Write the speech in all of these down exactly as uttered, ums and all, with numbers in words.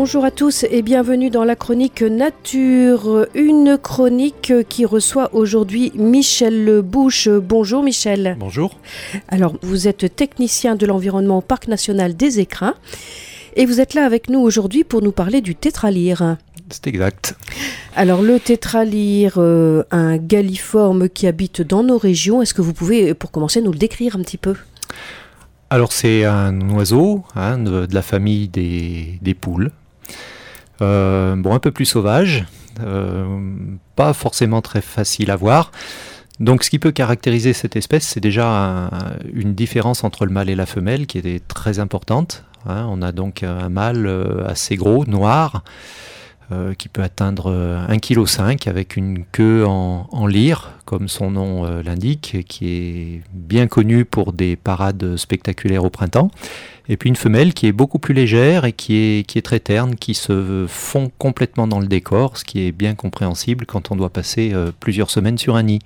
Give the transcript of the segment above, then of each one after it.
Bonjour à tous et bienvenue dans la chronique Nature, une chronique qui reçoit aujourd'hui Michel Bouche. Bonjour Michel. Bonjour. Alors vous êtes technicien de l'environnement au Parc national des Écrins et vous êtes là avec nous aujourd'hui pour nous parler du tétralyre. C'est exact. Alors le tétralyre, euh, un galliforme qui habite dans nos régions, est-ce que vous pouvez pour commencer nous le décrire un petit peu ? Alors c'est un oiseau hein, de, de la famille des, des poules, euh, bon un peu plus sauvage, euh, pas forcément très facile à voir. Donc ce qui peut caractériser cette espèce, c'est déjà un, une différence entre le mâle et la femelle qui est très importante. Hein. On a donc un mâle assez gros, noir, Euh, qui peut atteindre un virgule cinq kilos avec une queue en, en lyre, comme son nom euh, l'indique, qui est bien connue pour des parades spectaculaires au printemps. Et puis une femelle qui est beaucoup plus légère et qui est, qui est très terne, qui se fond complètement dans le décor, ce qui est bien compréhensible quand on doit passer euh, plusieurs semaines sur un nid.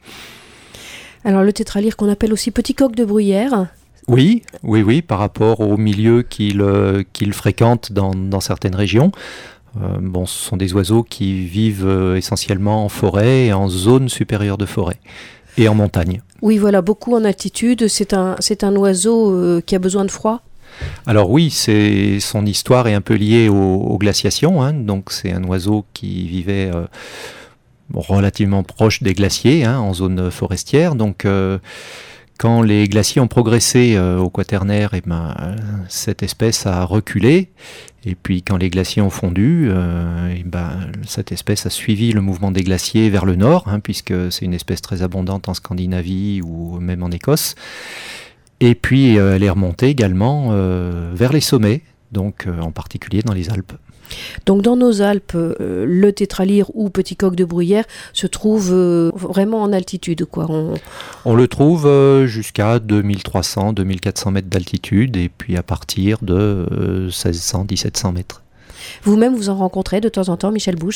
Alors le tétralyre qu'on appelle aussi petit coq de bruyère. Oui, oui, oui, par rapport au milieu qu'il, euh, qu'il fréquente dans, dans certaines régions. Euh, bon, ce sont des oiseaux qui vivent euh, essentiellement en forêt et en zone supérieure de forêt et en montagne. Oui, voilà, beaucoup en altitude. C'est un, c'est un oiseau euh, qui a besoin de froid. Alors oui, c'est, son histoire est un peu liée aux, aux glaciations. Hein, donc c'est un oiseau qui vivait euh, bon, relativement proche des glaciers, hein, en zone forestière. Donc euh, quand les glaciers ont progressé euh, au quaternaire, et ben, euh, cette espèce a reculé. Et puis quand les glaciers ont fondu, euh, et ben, cette espèce a suivi le mouvement des glaciers vers le nord, hein, puisque c'est une espèce très abondante en Scandinavie ou même en Écosse. Et puis euh, elle est remontée également euh, vers les sommets, donc euh, en particulier dans les Alpes. Donc dans nos Alpes, euh, le tétralyre ou petit coq de bruyère se trouve euh, vraiment en altitude, quoi. On, On le trouve euh, jusqu'à deux mille trois cents, deux mille quatre cents mètres d'altitude et puis à partir de euh, seize cents, dix-sept cents mètres. Vous-même, vous en rencontrez de temps en temps, Michel Bouche ?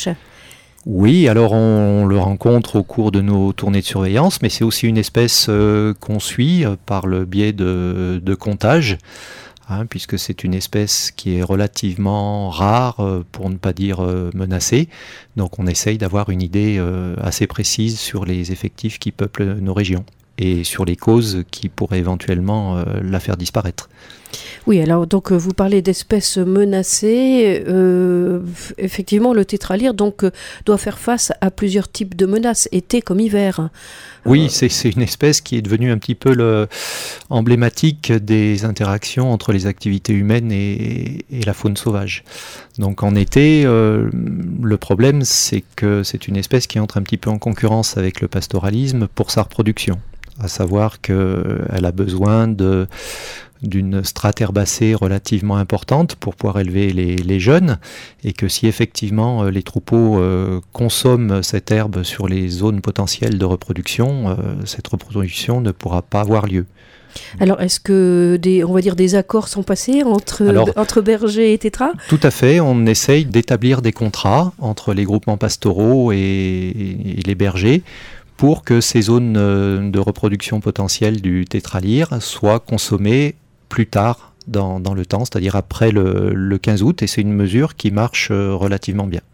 Oui, alors on le rencontre au cours de nos tournées de surveillance, mais c'est aussi une espèce euh, qu'on suit euh, par le biais de, de comptage. Hein, puisque c'est une espèce qui est relativement rare, euh, pour ne pas dire euh, menacée. Donc on essaye d'avoir une idée euh, assez précise sur les effectifs qui peuplent nos régions et sur les causes qui pourraient éventuellement euh, la faire disparaître. Oui, alors donc vous parlez d'espèces menacées. Euh, effectivement, le tétralyre donc euh, doit faire face à plusieurs types de menaces, été comme hiver. Oui, c'est, c'est une espèce qui est devenue un petit peu le, emblématique des interactions entre les activités humaines et, et la faune sauvage. Donc en été, euh, le problème c'est que c'est une espèce qui entre un petit peu en concurrence avec le pastoralisme pour sa reproduction. À savoir qu'elle a besoin de, d'une strate herbacée relativement importante pour pouvoir élever les, les jeunes, et que si effectivement les troupeaux euh, consomment cette herbe sur les zones potentielles de reproduction, euh, cette reproduction ne pourra pas avoir lieu. Alors, est-ce que des, on va dire des accords sont passés entre, Alors, entre bergers et tétras ? Tout à fait, on essaye d'établir des contrats entre les groupements pastoraux et, et les bergers pour que ces zones de reproduction potentielle du tétralyre soient consommées plus tard dans, dans le temps, c'est-à-dire après le, le quinze août, et c'est une mesure qui marche relativement bien.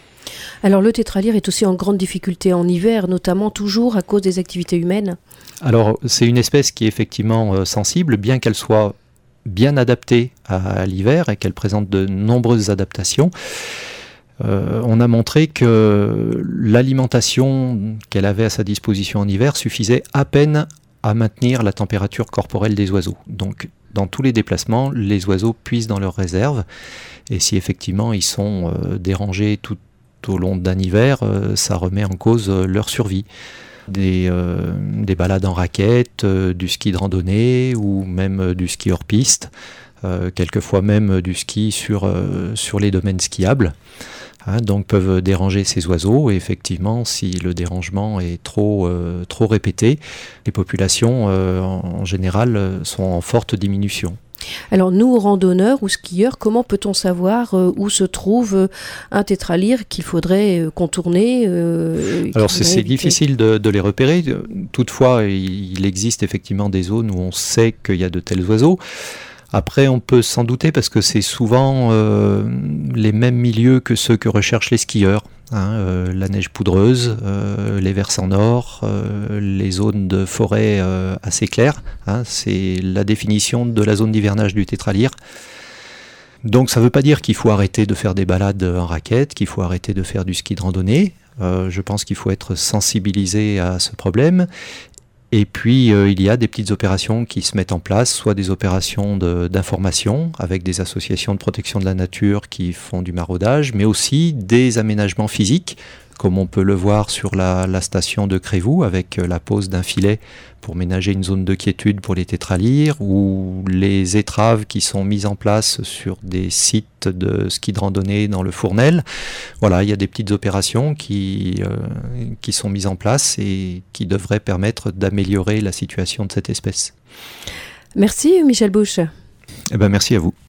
Alors le tétralyre est aussi en grande difficulté en hiver, notamment toujours à cause des activités humaines. Alors c'est une espèce qui est effectivement euh, sensible, bien qu'elle soit bien adaptée à, à l'hiver et qu'elle présente de nombreuses adaptations. Euh, on a montré que l'alimentation qu'elle avait à sa disposition en hiver suffisait à peine à maintenir la température corporelle des oiseaux. Donc dans tous les déplacements, les oiseaux puisent dans leurs réserves, et si effectivement ils sont euh, dérangés tout au long d'un hiver, euh, ça remet en cause euh, leur survie. Des, euh, des balades en raquette, euh, du ski de randonnée ou même euh, du ski hors piste, euh, quelquefois même euh, du ski sur, euh, sur les domaines skiables. Hein, donc peuvent déranger ces oiseaux, et effectivement si le dérangement est trop, euh, trop répété, les populations euh, en général euh, sont en forte diminution. Alors nous, randonneurs ou skieurs, comment peut-on savoir euh, où se trouve euh, un tétralyre qu'il faudrait euh, contourner euh, Alors c'est, c'est difficile de, de les repérer. Toutefois, il, il existe effectivement des zones où on sait qu'il y a de tels oiseaux. Après, on peut s'en douter parce que c'est souvent euh, les mêmes milieux que ceux que recherchent les skieurs. Hein, euh, la neige poudreuse, euh, les versants nord, euh, les zones de forêt euh, assez claires. Hein, c'est la définition de la zone d'hivernage du tétralyre. Donc ça ne veut pas dire qu'il faut arrêter de faire des balades en raquette, qu'il faut arrêter de faire du ski de randonnée. Euh, je pense qu'il faut être sensibilisé à ce problème. Et puis euh, il y a des petites opérations qui se mettent en place, soit des opérations de, d'information avec des associations de protection de la nature qui font du maraudage, mais aussi des aménagements physiques, comme on peut le voir sur la, la station de Crévoux, avec la pose d'un filet pour ménager une zone de quiétude pour les tétralyres, ou les étraves qui sont mises en place sur des sites de ski de randonnée dans le Fournel. Voilà, il y a des petites opérations qui, euh, qui sont mises en place et qui devraient permettre d'améliorer la situation de cette espèce. Merci Michel Bouche. Eh ben, merci à vous.